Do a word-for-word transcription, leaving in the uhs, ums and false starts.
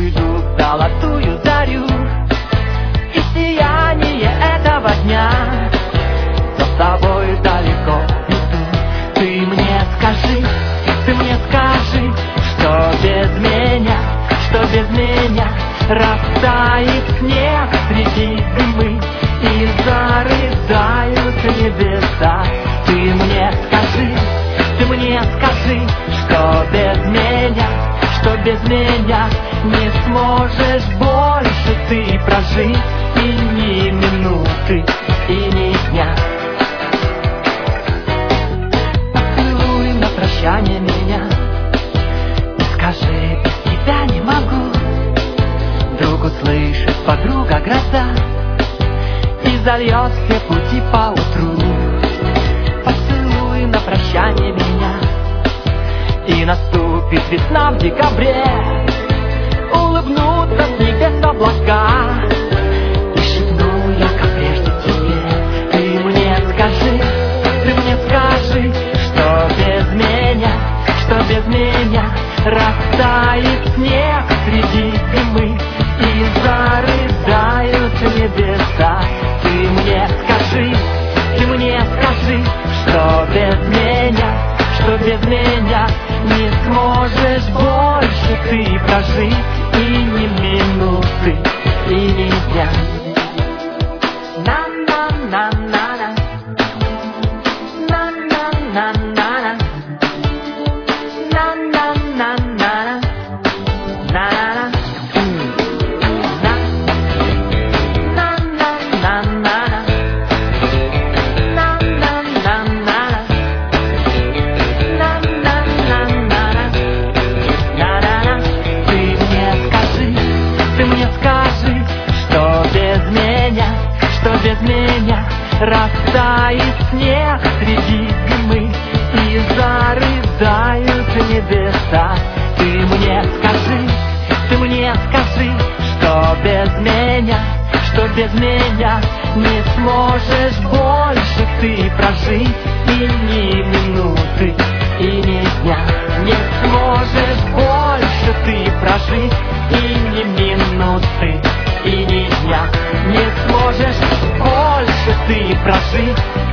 уйду в золотую зарю, и сияние этого дня за собой далеко иду. Ты мне скажи, ты мне скажи, что без меня, что без меня растает снег среди зимы, и зарыдают небеса. Ты мне скажи, ты мне скажи, что без меня, что без меня не сможешь больше ты прожить и ни минуты, и ни дня. Поцелуй на прощание меня и скажи: без тебя не могу. Вдруг услышит подруга гроза и зальет все пути поутру. Поцелуй на прощание меня, и наступит весна в декабре. Улыбнутся с небес облака, и шепну я, как прежде тебе: ты мне скажи, ты мне скажи, что без меня, что без меня растает снег среди зимы, и зарыдают небеса. Ты мне скажи, ты мне скажи, что без меня, что без меня не сможешь больше ты прожить и ни минуты, и ни дня. На-на-на-на-на, на-на-на-на-на, на-на-на-на-на, на-на-на. Без меня растает снег среди зимы, и зарыдают небеса. Ты мне скажи, ты мне скажи, что без меня, что без меня не сможешь больше ты прожить и ни минуты, и ни дня. Не сможешь больше ты прожить и ни минуты, и ни дня. Не сможешь больше ты прожить